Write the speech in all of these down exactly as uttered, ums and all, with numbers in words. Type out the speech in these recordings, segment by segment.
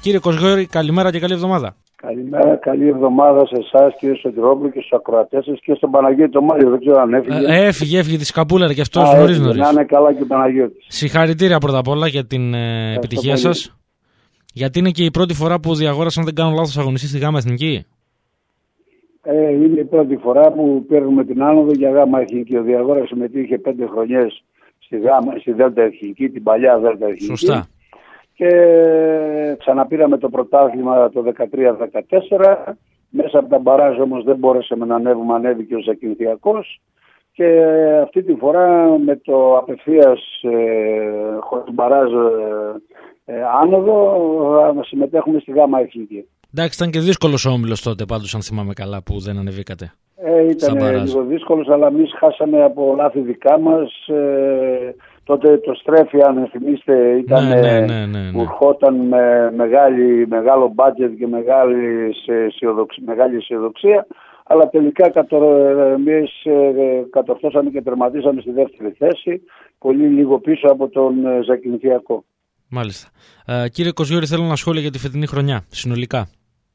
Κύριε Κοσγιώρη, καλημέρα και καλή εβδομάδα. Καλημέρα, καλή εβδομάδα σε εσάς κύριε Σωτηρόπουλο και στους ακροατές σας και στον Παναγιώτη τον Μάριο. Δεν ξέρω αν έφυγε. Ε, έφυγε, έφυγε τη σκαπούλα και αυτός νωρίς νωρίς. Να είναι καλά και ο Παναγιώτης. Συγχαρητήρια πρώτα απ' όλα για την ε, επιτυχία πολύ. σας. Γιατί είναι και η πρώτη φορά που διαγόρασαν, δεν κάνω λάθος, αγωνιστή στη ΓΑΜΑ Εθνική. Ε, είναι η πρώτη φορά που παίρνουμε την άνοδο για ΓΑΜΑ Εθνική. Ο Διαγόρας συμμετείχε πέντε χρονιές στη, γάμα, στη ΔΕΛΤΑ Εθνική, την παλιά ΔΕΛΤΑ Εθνική. Σωστά. Και ξαναπήραμε το πρωτάθλημα το δεκατρία δεκατέσσερα. Μέσα από τα μπαράζ όμως δεν μπόρεσαμε να ανέβουμε, ανέβηκε ο Ζακυνθιακός. Και αυτή τη φορά με το απευθείας ε, χωρίς μπαράζ ε, ε, άνοδο συμμετέχουμε στη ΓΑΜΑ Εθνική. Εντάξει, ήταν και δύσκολος ο όμιλος τότε, πάντως, αν θυμάμαι καλά, που δεν ανεβήκατε. Ε, ήταν λίγο δύσκολος, αλλά εμείς χάσαμε από λάθη δικά μας. Ε, τότε το Στρέφι, αν θυμίστε, ήταν, ναι, ναι, ναι, ναι, ναι. που ερχόταν με μεγάλη, μεγάλο μπάτζετ και μεγάλη αισιοδοξία, μεγάλη αισιοδοξία. Αλλά τελικά εμείς κατορθώσαμε και τερματίσαμε στη δεύτερη θέση, πολύ λίγο πίσω από τον Ζακυνθιακό. Μάλιστα. Ε, κύριε Κοσγιώρη, θέλω ένα σχόλιο για τη φετινή χρονιά, συνολικά.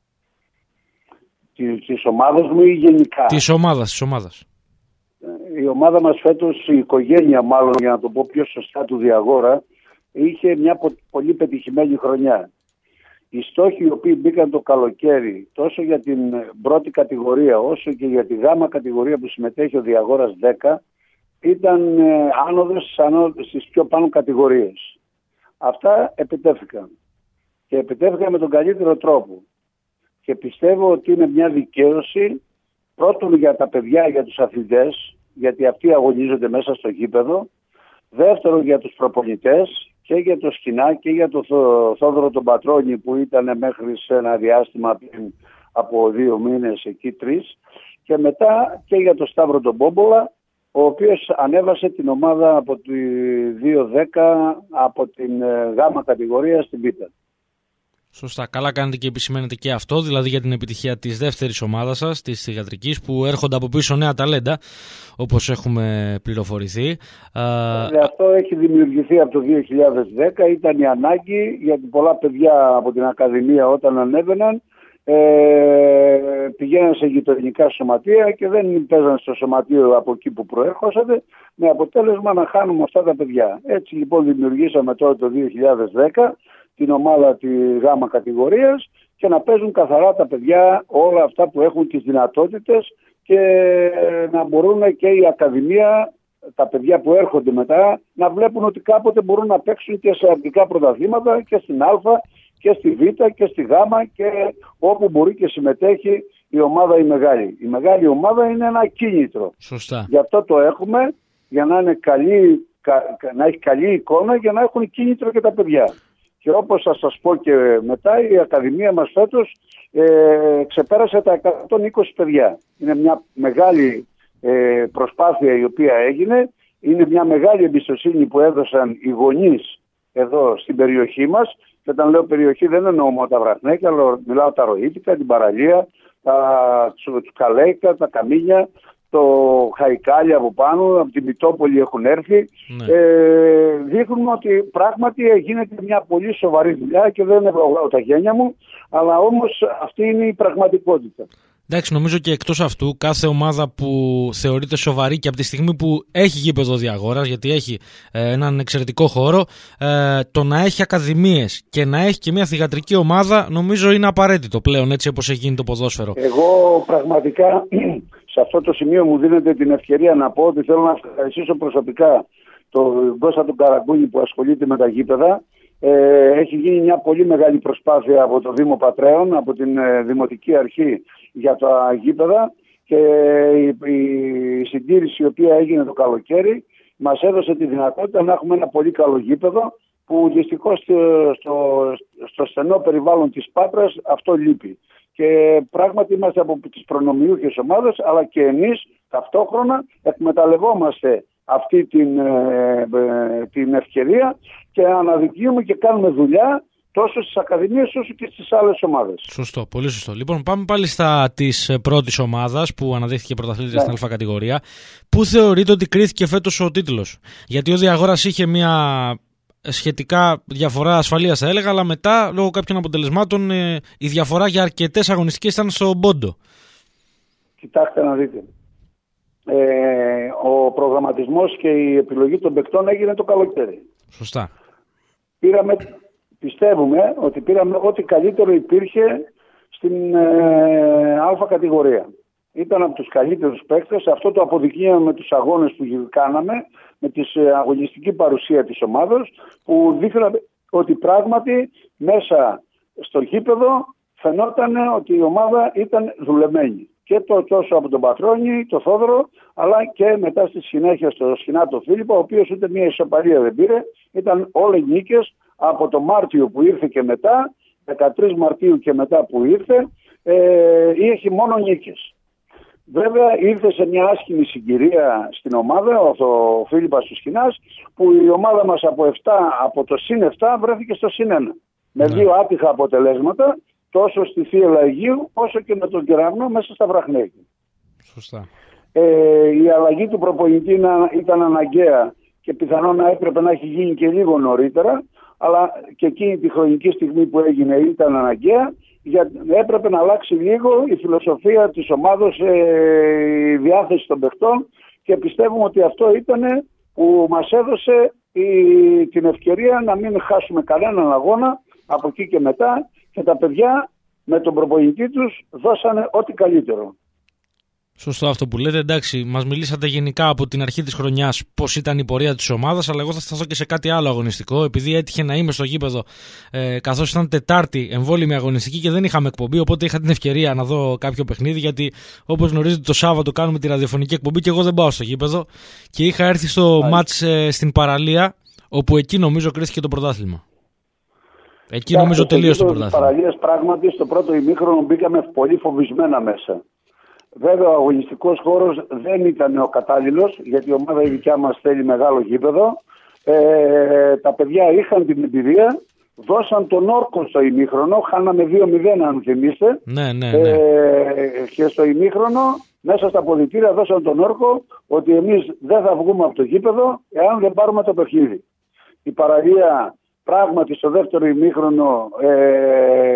Της ομάδας μου ή γενικά? Της ομάδας, της ομάδας. Η ομάδα μας φέτος, η οικογένεια μάλλον, για να το πω πιο σωστά, του Διαγόρα, είχε μια πολύ πετυχημένη χρονιά. Οι στόχοι οι οποίοι μπήκαν το καλοκαίρι, τόσο για την πρώτη κατηγορία, όσο και για τη γάμα κατηγορία που συμμετέχει ο Διαγόρας δέκα, ήταν άνοδος στις πιο πάνω κατηγορίες. Αυτά επιτεύχθηκαν. Και επιτεύχθηκαν με τον καλύτερο τρόπο. Και πιστεύω ότι είναι μια δικαίωση πρώτον για τα παιδιά, για τους αθλητές, γιατί αυτοί αγωνίζονται μέσα στο γήπεδο. Δεύτερον για τους προπονητές και για το Σκινά και για τον Θόδωρο τον Πατρώνη που ήταν μέχρι σε ένα διάστημα πριν από δύο μήνες, εκεί τρεις. Και μετά και για τον Σταύρο τον Μπόμπολα, ο οποίος ανέβασε την ομάδα από τη δύο δέκα από την γάμα κατηγορία στην Β. Σωστά. Καλά κάνετε και επισημαίνετε και αυτό, δηλαδή για την επιτυχία της δεύτερης ομάδας σας, της θυγατρικής, που έρχονται από πίσω νέα ταλέντα, όπως έχουμε πληροφορηθεί. Ε, αυτό έχει δημιουργηθεί από το δύο χιλιάδες δέκα, ήταν η ανάγκη, γιατί πολλά παιδιά από την Ακαδημία όταν ανέβαιναν, ε, πηγαίναν σε γειτονικά σωματεία και δεν παίζαν στο σωματείο από εκεί που προέρχονται, με αποτέλεσμα να χάνουμε αυτά τα παιδιά. Έτσι λοιπόν δημιουργήσαμε τώρα το δύο χιλιάδες δέκα την ομάδα τη γάμα κατηγορίας και να παίζουν καθαρά τα παιδιά όλα αυτά που έχουν τις δυνατότητες και να μπορούν και η Ακαδημία, τα παιδιά που έρχονται μετά, να βλέπουν ότι κάποτε μπορούν να παίξουν και σε αρκτικά πρωταθλήματα και στην Α και στη Β και στη Γ και όπου μπορεί και συμμετέχει η ομάδα η μεγάλη. Η μεγάλη ομάδα είναι ένα κίνητρο. Σωστά. Γι' αυτό το έχουμε, για να, είναι καλή, να έχει καλή εικόνα και να έχουν κίνητρο και τα παιδιά. Και όπως θα σας πω και μετά, η Ακαδημία μας φέτος ε, ξεπέρασε τα εκατόν είκοσι παιδιά. Είναι μια μεγάλη ε, προσπάθεια η οποία έγινε. Είναι μια μεγάλη εμπιστοσύνη που έδωσαν οι γονείς εδώ στην περιοχή μας. Και όταν λέω περιοχή δεν εννοώ μόνο τα Βραχνέκια, αλλά μιλάω τα Ροήτικα, την Παραλία, τα Τσουκαλέικα, τα Καμίνια, το Χαϊκάλι από πάνω, από την Μητόπολη έχουν έρθει. Ναι. Ε, δείχνουν ότι πράγματι γίνεται μια πολύ σοβαρή δουλειά και δεν ευλογάω τα γένια μου, αλλά όμως αυτή είναι η πραγματικότητα. Εντάξει, νομίζω και εκτός αυτού, κάθε ομάδα που θεωρείται σοβαρή και από τη στιγμή που έχει γήπεδο Διαγόρας, γιατί έχει ε, έναν εξαιρετικό χώρο, ε, το να έχει ακαδημίες και να έχει και μια θυγατρική ομάδα, νομίζω είναι απαραίτητο πλέον, έτσι όπως έχει γίνει το ποδόσφαιρο. Εγώ πραγματικά σε αυτό το σημείο μου δίνετε την ευκαιρία να πω ότι θέλω να ευχαριστήσω προσωπικά τον Κώστα τον Καραγκούνη που ασχολείται με τα γήπεδα. Ε, έχει γίνει μια πολύ μεγάλη προσπάθεια από το Δήμο Πατρέων, από την ε, Δημοτική Αρχή για τα γήπεδα και η, η συντήρηση η οποία έγινε το καλοκαίρι μας έδωσε τη δυνατότητα να έχουμε ένα πολύ καλό γήπεδο που δυστυχώς στο, στο, στο στενό περιβάλλον της Πάτρας αυτό λείπει. Και πράγματι είμαστε από τις προνομιούχες ομάδες, αλλά και εμείς ταυτόχρονα εκμεταλλευόμαστε αυτή την, ε, ε, την ευκαιρία και αναδεικνύουμε και κάνουμε δουλειά τόσο στις ακαδημίες όσο και στις άλλες ομάδες. Σωστό, πολύ σωστό. Λοιπόν, πάμε πάλι στα της πρώτης ομάδας που αναδείχθηκε πρωταθλήτρια ναι. στην Α κατηγορία. Πού θεωρείτε ότι κρίθηκε φέτος ο τίτλος? Γιατί ο Διαγόρας είχε μια σχετικά διαφορά ασφαλείας θα έλεγα, αλλά μετά λόγω κάποιων αποτελεσμάτων ε, η διαφορά για αρκετές αγωνιστικές ήταν στον πόντο. Κοιτάξτε να δείτε. Ε, ο προγραμματισμός και η επιλογή των παικτών έγινε το καλοκαίρι. Σωστά. Πήραμε, πιστεύουμε ότι πήραμε ό,τι καλύτερο υπήρχε στην ε, Α κατηγορία. Ήταν από τους καλύτερους παίκτες. Αυτό το αποδεικνύαμε με τους αγώνες που κάναμε, με τη αγωνιστική παρουσία της ομάδας, που δείχναμε ότι πράγματι μέσα στο γήπεδο φαινόταν ότι η ομάδα ήταν δουλεμένη. Και το, τόσο από τον Πατρόνη, το Θόδωρο, αλλά και μετά στη συνέχεια στο Σχοινάτο Φίλιππο, ο οποίος ούτε μια ισοπαλία δεν πήρε. Ήταν όλες νίκες από το Μάρτιο που ήρθε και μετά, δεκατρείς Μαρτίου και μετά που ήρθε, ε, είχε μόνο νίκες. Βέβαια ήρθε σε μια άσχημη συγκυρία στην ομάδα, ο Φίλιππας του Σχοινάς, που η ομάδα μας από, επτά, από το συν επτά βρέθηκε στο συν ένα. Με Ναι. δύο άτυχα αποτελέσματα, τόσο στη Θείελα Αιγείου όσο και με τον Κεραυνό μέσα στα Βραχνέκη. Σωστά. Ε, η αλλαγή του προπονητή ήταν αναγκαία και πιθανόν να έπρεπε να έχει γίνει και λίγο νωρίτερα, αλλά και εκείνη τη χρονική στιγμή που έγινε ήταν αναγκαία, γιατί έπρεπε να αλλάξει λίγο η φιλοσοφία της ομάδος, ε, η διάθεση των παιχτών, και πιστεύουμε ότι αυτό ήταν που μας έδωσε η, την ευκαιρία να μην χάσουμε κανέναν αγώνα από εκεί και μετά, και τα παιδιά με τον προπονητή τους δώσανε ό,τι καλύτερο. Σωστό αυτό που λέτε. Εντάξει, μας μιλήσατε γενικά από την αρχή της χρονιάς πώς ήταν η πορεία της ομάδας, αλλά εγώ θα σταθώ και σε κάτι άλλο αγωνιστικό. Επειδή έτυχε να είμαι στο γήπεδο, ε, καθώς ήταν Τετάρτη εμβόλυμη αγωνιστική και δεν είχαμε εκπομπή, οπότε είχα την ευκαιρία να δω κάποιο παιχνίδι. Γιατί όπως γνωρίζετε, το Σάββατο κάνουμε τη ραδιοφωνική εκπομπή και εγώ δεν πάω στο γήπεδο. Και είχα έρθει στο μάτς ε, στην παραλία, όπου εκεί νομίζω κρίθηκε το πρωτάθλημα. Εκεί και νομίζω τελείωσε το πρωτάθλημα. Στις παραλίες πράγματι στο πρώτο ημίχρονο μπήκαμε πολύ φοβισμένα μέσα. Βέβαια ο αγωνιστικός χώρος δεν ήταν ο κατάλληλος, γιατί η ομάδα η δικιά μας θέλει μεγάλο γήπεδο. Ε, τα παιδιά είχαν την εμπειρία, δώσαν τον όρκο στο ημίχρονο, χάναμε δύο μηδέν αν θυμίστε. Ναι, ναι, ναι. Ε, και στο ημίχρονο μέσα στα αποδυτήρια δώσαν τον όρκο ότι εμείς δεν θα βγούμε από το γήπεδο εάν δεν πάρουμε το παιχνίδι. Η παραλία πράγματι στο δεύτερο ημίχρονο ε,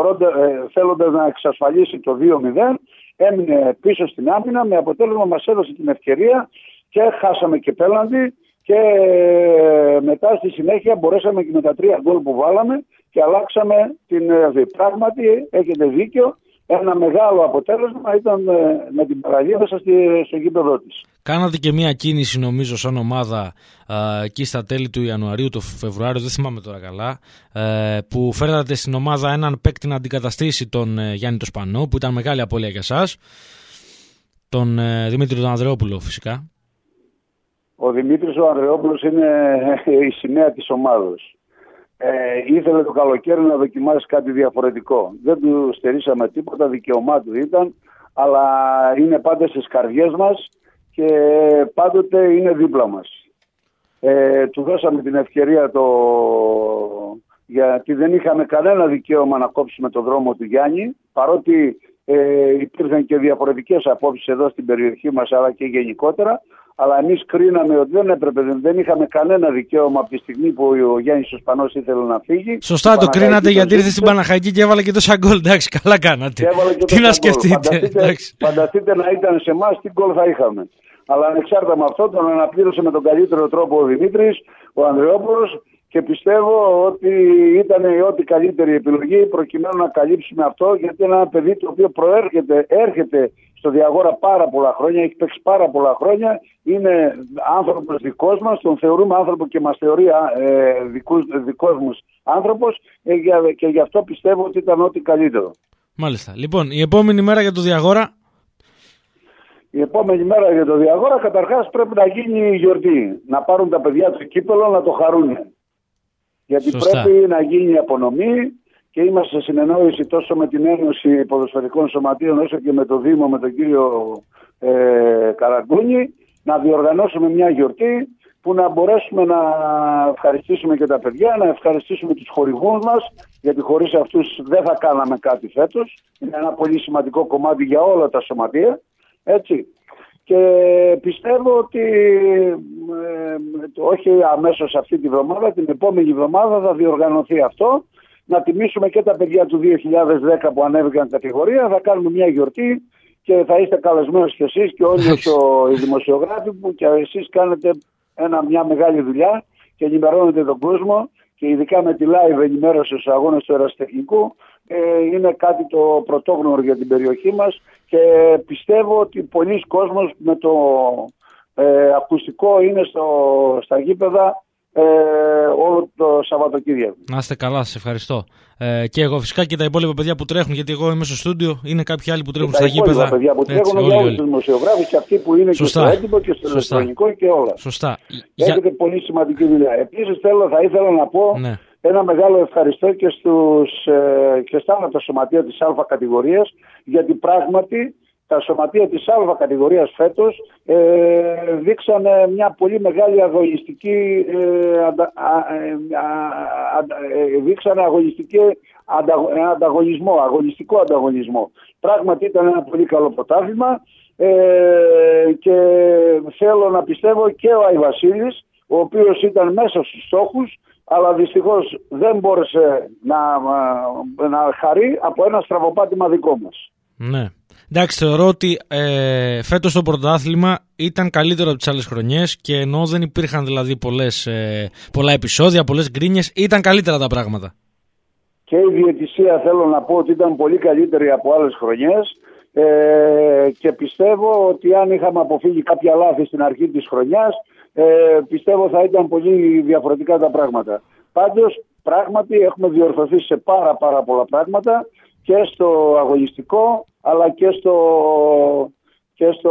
ε, θέλοντας να εξασφαλίσει το δύο μηδέν, έμεινε πίσω στην άμυνα, με αποτέλεσμα μας έδωσε την ευκαιρία και χάσαμε και πέναλτι, και μετά στη συνέχεια μπορέσαμε και με τα τρία γκολ που βάλαμε και αλλάξαμε την ε, πράγματι έχετε δίκιο. Ένα μεγάλο αποτέλεσμα ήταν με την παραλία μέσα στο γήπεδο της. Κάνατε και μια κίνηση νομίζω σαν ομάδα α, εκεί στα τέλη του Ιανουαρίου, το Φεβρουάριο, δεν θυμάμαι τώρα καλά, ε, που φέρατε στην ομάδα έναν παίκτη να αντικαταστήσει τον ε, Γιάννη τον Σπανό, που ήταν μεγάλη απώλεια για εσάς, τον ε, Δημήτρη τον Ανδρεόπουλο φυσικά. Ο Δημήτρης ο Ανδρεόπουλος είναι η σημαία της ομάδος. Ε, ήθελε το καλοκαίρι να δοκιμάσει κάτι διαφορετικό. Δεν του στερήσαμε τίποτα, δικαίωμά του ήταν, αλλά είναι πάντα στις καρδιές μας και πάντοτε είναι δίπλα μας. Ε, του δώσαμε την ευκαιρία το... γιατί δεν είχαμε κανένα δικαίωμα να κόψουμε το δρόμο του Γιάννη, παρότι ε, υπήρχαν και διαφορετικές απόψεις εδώ στην περιοχή μας αλλά και γενικότερα. Αλλά εμείς κρίναμε ότι δεν έπρεπε, δεν είχαμε κανένα δικαίωμα από τη στιγμή που ο Γιάννης ο Σπανός ήθελε να φύγει. Σωστά το κρίνατε, γιατί ήρθε στην Παναχαϊκή και έβαλε και τόσα γκολ. Εντάξει, καλά κάνατε. Τι να σκεφτείτε. Φανταστείτε, φανταστείτε να ήταν σε εμάς τι γκολ θα είχαμε. Αλλά ανεξάρτητα με αυτό τον αναπλήρωσε με τον καλύτερο τρόπο ο Δημήτρης, ο Ανδρεόπουλος, και πιστεύω ότι ήταν η ό,τι καλύτερη επιλογή προκειμένου να καλύψουμε αυτό, γιατί είναι ένα παιδί το οποίο προέρχεται, έρχεται στο Διαγόρα πάρα πολλά χρόνια, έχει παίξει πάρα πολλά χρόνια, είναι άνθρωπος δικός μας, τον θεωρούμε άνθρωπο και μας θεωρεί ε, δικούς, δικός μας άνθρωπος, ε, και γι' αυτό πιστεύω ότι ήταν ό,τι καλύτερο. Μάλιστα. Λοιπόν, η επόμενη μέρα για το Διαγόρα. Η επόμενη μέρα για το Διαγόρα καταρχάς πρέπει να γίνει η γιορτή, να πάρουν τα παιδιά το κύπελο να το χαρούν. Γιατί Σωστά. Πρέπει να γίνει η απονομή και είμαστε σε συνεννόηση τόσο με την Ένωση Ποδοσφαιρικών Σωματείων όσο και με το Δήμο, με τον κύριο ε, Καραγκούνη, να διοργανώσουμε μια γιορτή που να μπορέσουμε να ευχαριστήσουμε και τα παιδιά, να ευχαριστήσουμε τους χορηγούς μας, γιατί χωρίς αυτούς δεν θα κάναμε κάτι φέτος. Είναι ένα πολύ σημαντικό κομμάτι για όλα τα σωματεία, έτσι. Και πιστεύω ότι ε, όχι αμέσως αυτή τη βδομάδα, την επόμενη εβδομάδα θα διοργανωθεί αυτό. Να τιμήσουμε και τα παιδιά του δύο χιλιάδες δέκα που ανέβηκαν κατηγορία. Θα κάνουμε μια γιορτή και θα είστε καλεσμένοι και εσείς και όλοι οι δημοσιογράφοι που και εσείς κάνετε ένα, μια μεγάλη δουλειά και ενημερώνετε τον κόσμο και ειδικά με τη live ενημέρωση στους αγώνες του ερασιτεχνικού. Ε, είναι κάτι το πρωτόγνωρο για την περιοχή μας και πιστεύω ότι πολλοί κόσμος με το ε, ακουστικό είναι στο, στα γήπεδα ε, όλο το Σαββατοκύριακο. Να είστε καλά, σας ευχαριστώ. Ε, και εγώ φυσικά και τα υπόλοιπα παιδιά που τρέχουν, γιατί εγώ είμαι στο στούντιο, είναι κάποιοι άλλοι που τρέχουν και στα γήπεδα. Τα παιδιά που τρέχουν για όλους τους δημοσιογράφους και αυτοί που είναι Σωστά. Και στο έντυπο και στο ηλεκτρονικό και όλα. Σωστά. Έχετε για... πολύ σημαντική δουλειά. Επίσης θέλω, θα ήθελα να πω ναι. ένα μεγάλο ευχαριστώ και, στους, ε, και στα τα σωματεία της Α κατηγορίας, γιατί πράγματι τα σωματεία της Α κατηγορίας φέτος ε, δείξανε μια πολύ μεγάλη αγωνιστική ε, αντα, α, α, α, ε, δείξανε αγωνιστική αντα, ανταγωνισμό, αγωνιστικό ανταγωνισμό. Πράγματι ήταν ένα πολύ καλό πρωτάθλημα ε, και θέλω να πιστεύω και ο Άι Βασίλης, ο οποίος ήταν μέσα στους στόχους, αλλά δυστυχώς δεν μπόρεσε να, να χαρεί από ένα στραβοπάτημα δικό μας. Ναι. Εντάξει, θεωρώ ότι ε, φέτος το πρωτάθλημα ήταν καλύτερο από τις άλλες χρονιές και ενώ δεν υπήρχαν δηλαδή πολλές, ε, πολλά επεισόδια, πολλές γκρίνιες, ήταν καλύτερα τα πράγματα. Και η διαιτησία θέλω να πω ότι ήταν πολύ καλύτερη από άλλες χρονιές ε, και πιστεύω ότι αν είχαμε αποφύγει κάποια λάθη στην αρχή της χρονιάς ε, πιστεύω θα ήταν πολύ διαφορετικά τα πράγματα. Πάντως πράγματι έχουμε διορθωθεί σε πάρα πάρα πολλά πράγματα και στο αγωνιστικό αλλά και στο, και στο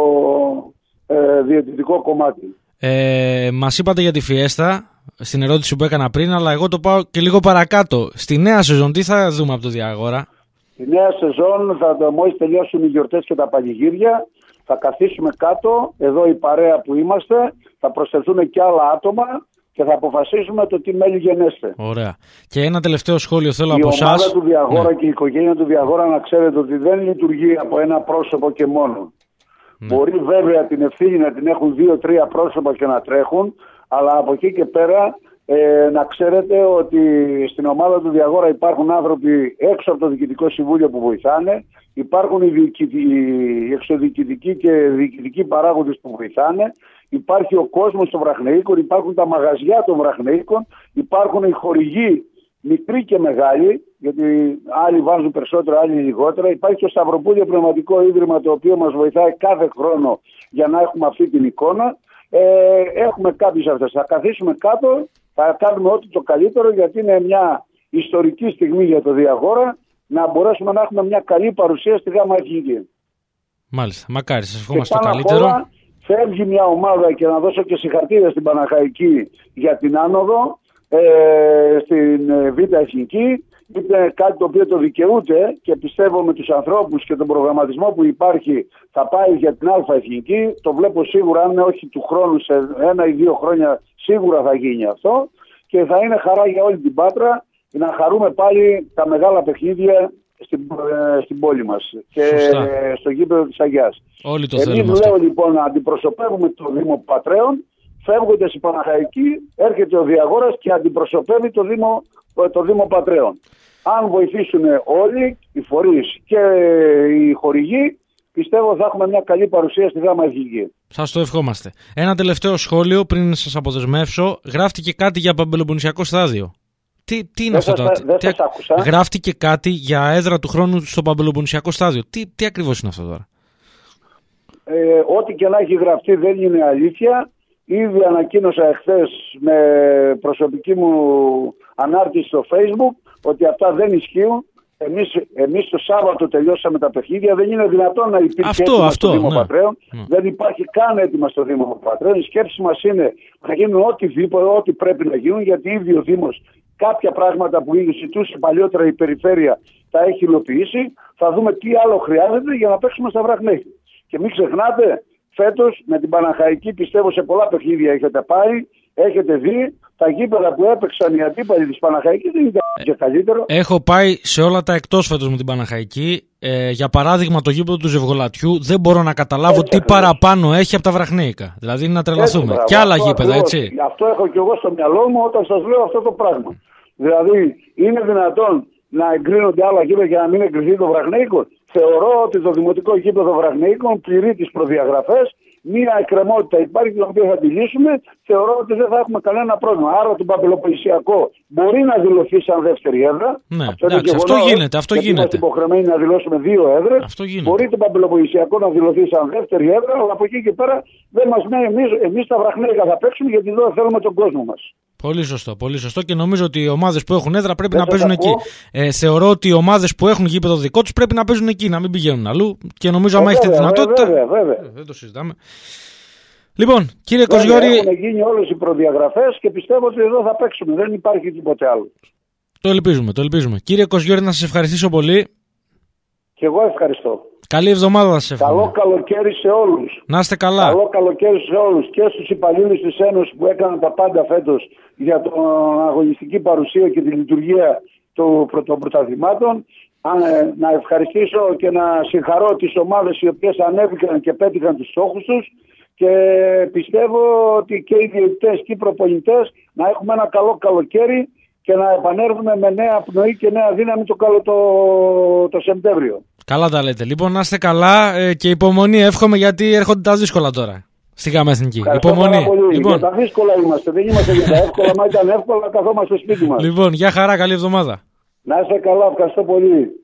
ε, διαιτητικό κομμάτι. Ε, μας είπατε για τη Φιέστα στην ερώτηση που έκανα πριν, αλλά εγώ το πάω και λίγο παρακάτω. Στη νέα σεζόν τι θα δούμε από το Διαγόρα? Στη νέα σεζόν θα μόλις τελειώσουν οι γιορτές και τα πανηγύρια, θα καθίσουμε κάτω, εδώ η παρέα που είμαστε, θα προσθεθούν και άλλα άτομα και θα αποφασίσουμε το τι μέλη γενέστε. Ωραία. Και ένα τελευταίο σχόλιο θέλω η από εσάς. Η ομάδα του Διαγόρα ναι. και η οικογένεια του Διαγόρα να ξέρετε ότι δεν λειτουργεί από ένα πρόσωπο και μόνο. Ναι. Μπορεί βέβαια την ευθύνη να την έχουν δύο-τρία πρόσωπα και να τρέχουν, αλλά από εκεί και πέρα ε, να ξέρετε ότι στην ομάδα του Διαγόρα υπάρχουν άνθρωποι έξω από το Διοικητικό Συμβούλιο που βοηθάνε, υπάρχουν οι, οι εξωδιοικητικοί και διοικητικοί παράγοντες που βοηθάνε, υπάρχει ο κόσμος των Βραχνεΐκων, υπάρχουν τα μαγαζιά των Βραχνεΐκων, υπάρχουν οι χορηγοί μικροί και μεγάλοι, γιατί άλλοι βάζουν περισσότερο, άλλοι λιγότερα. Υπάρχει το Σταυροπούλιο Πνευματικό Ίδρυμα, το οποίο μας βοηθάει κάθε χρόνο για να έχουμε αυτή την εικόνα. Ε, έχουμε κάποιους αυτές. Θα καθίσουμε κάτω, θα κάνουμε ό,τι το καλύτερο, γιατί είναι μια ιστορική στιγμή για το Διαγόρα, να μπορέσουμε να έχουμε μια καλή παρουσία στη Γάμα Εθνική. Μάλιστα, μακάρι, σας ευχόμαστε το καλύτερο. Όλα, φεύγει μια ομάδα και να δώσω και συγχαρητήρια στην Παναχαϊκή για την άνοδο ε, στην Β' Εθνική. Είναι κάτι το οποίο το δικαιούται και πιστεύω με τους ανθρώπους και τον προγραμματισμό που υπάρχει θα πάει για την Α' Εθνική. Το βλέπω σίγουρα, αν όχι του χρόνου, σε ένα ή δύο χρόνια σίγουρα θα γίνει αυτό και θα είναι χαρά για όλη την Πάτρα να χαρούμε πάλι τα μεγάλα παιχνίδια στην, ε, στην πόλη μας και Σωστά. στο γήπεδο της Αγιάς. Όλοι το Εμείς θέλουμε λέω αυτό. λοιπόν να αντιπροσωπεύουμε το Δήμο Πατρέων, φεύγοντας η Παναχαϊκή έρχεται ο Διαγόρας και αντιπροσωπεύει το Δήμο, το Δήμο Πατρέων. Αν βοηθήσουν όλοι οι φορείς και οι χορηγοί, πιστεύω θα έχουμε μια καλή παρουσία στη Γάμα Εθνική. Σας το ευχόμαστε. Ένα τελευταίο σχόλιο πριν σας αποδεσμεύσω. Γράφτηκε κάτι για Παμπελοποννησιακό στάδιο. Τι, τι είναι δεν αυτό τώρα? Δεν σας άκουσα. Γράφτηκε κάτι για έδρα του χρόνου στο Παμπελοποννησιακό στάδιο. Τι, τι ακριβώς είναι αυτό τώρα? Ε, ό,τι και να έχει γραφτεί δεν είναι αλήθεια. Ήδη ανακοίνωσα εχθές με προσωπική μου ανάρτηση στο Facebook ότι αυτά δεν ισχύουν. Εμείς, εμείς το Σάββατο τελειώσαμε τα παιχνίδια. Δεν είναι δυνατόν να υπήρχε αυτό, έτοιμα αυτό, στο Δήμο ναι. Πατρέων. Ναι. Δεν υπάρχει καν έτοιμα στο Δήμο Πατρέων. Η σκέψη μας είναι να γίνουν ό,τι, ό,τι πρέπει να γίνουν, γιατί ήδη ο Δήμος κάποια πράγματα που ζητούσε παλιότερα η περιφέρεια τα έχει υλοποιήσει. Θα δούμε τι άλλο χρειάζεται για να παίξουμε στα Βραχνέη. Και μην ξεχνάτε, φέτος με την Παναχαϊκή πιστεύω σε πολλά παιχνίδια έχετε πάει. έχετε δει τα γήπεδα που έπαιξαν οι αντίπαλοι της Παναχαϊκής δεν ήταν και καλύτερο. Έχω πάει σε όλα τα εκτός φέτος με την Παναχαϊκή. Ε, για παράδειγμα, το γήπεδο του Ζευγολατιού δεν μπορώ να καταλάβω έτσι, τι ακριβώς παραπάνω έχει από τα Βραχνέικα. Δηλαδή είναι να τρελαθούμε. Και άλλα αυτό γήπεδα, ακριβώς, έτσι. Αυτό έχω και εγώ στο μυαλό μου όταν σας λέω αυτό το πράγμα. Δηλαδή, είναι δυνατόν να εγκρίνονται άλλα γήπεδα για να μην εγκριθεί το Βραχνέικο? Θεωρώ ότι το δημοτικό γήπεδο Βραχνέικων πληρεί τις προδιαγραφές. Μία εκκρεμότητα υπάρχει, την οποία θα τη λύσουμε. Θεωρώ ότι δεν θα έχουμε κανένα πρόβλημα. Άρα το Παμπελοπολισιακό μπορεί να δηλωθεί σαν δεύτερη έδρα. Ναι, αυτό, εντάξει, αυτό γίνεται. Αυτό γίνεται. Είμαστε υποχρεωμένοι να δηλώσουμε δύο έδρες. Μπορεί το Παμπελοπολισιακό να δηλωθεί σαν δεύτερη έδρα, αλλά από εκεί και πέρα δεν μας μένει. Εμείς, εμείς τα Βραχνέικα θα παίξουμε γιατί εδώ θέλουμε τον κόσμο μας. Πολύ σωστό, πολύ σωστό και νομίζω ότι οι ομάδες που έχουν έδρα πρέπει δεν να παίζουν εκεί. Ε, θεωρώ ότι οι ομάδες που έχουν γήπεδο δικό τους πρέπει να παίζουν εκεί, να μην πηγαίνουν αλλού και νομίζω άμα έχετε τη δυνατότητα. Βέβαια, βέβαια. Ε, δεν το συζητάμε. Λοιπόν, κύριε Κοζιώρη. Έχουν γίνει όλες οι προδιαγραφές και πιστεύω ότι εδώ θα παίξουμε. Δεν υπάρχει τίποτε άλλο. Το ελπίζουμε, το ελπίζουμε. Κύριε Κοζιώρη, να σας ευχαριστήσω πολύ. Και εγώ ευχαριστώ. Καλή εβδομάδα σας εύχομαι. Καλό καλοκαίρι σε όλους. Να είστε καλά. Καλό καλοκαίρι σε όλους και στους υπαλλήλους της Ένωσης που έκαναν τα πάντα φέτος για την αγωνιστική παρουσία και τη λειτουργία των πρωταθλημάτων. Να ευχαριστήσω και να συγχαρώ τις ομάδες οι οποίες ανέβηκαν και πέτυχαν τους στόχους τους και πιστεύω ότι και οι διαιτητές και οι προπονητές να έχουμε ένα καλό καλοκαίρι και να επανέλθουμε με νέα πνοή και νέα δύναμη το, το, το Σεπτέμβριο. Καλά τα λέτε. Λοιπόν, να είστε καλά ε, και υπομονή εύχομαι γιατί έρχονται τα δύσκολα τώρα. Στη ΓΑΜΑ Εθνική. Υπομονή. Λοιπόν. Για τα δύσκολα είμαστε. Δεν είμαστε για τα εύκολα. Μα ήταν εύκολα, καθόμαστε σπίτι μας. Λοιπόν, για χαρά, καλή εβδομάδα. Να είστε καλά, ευχαριστώ πολύ.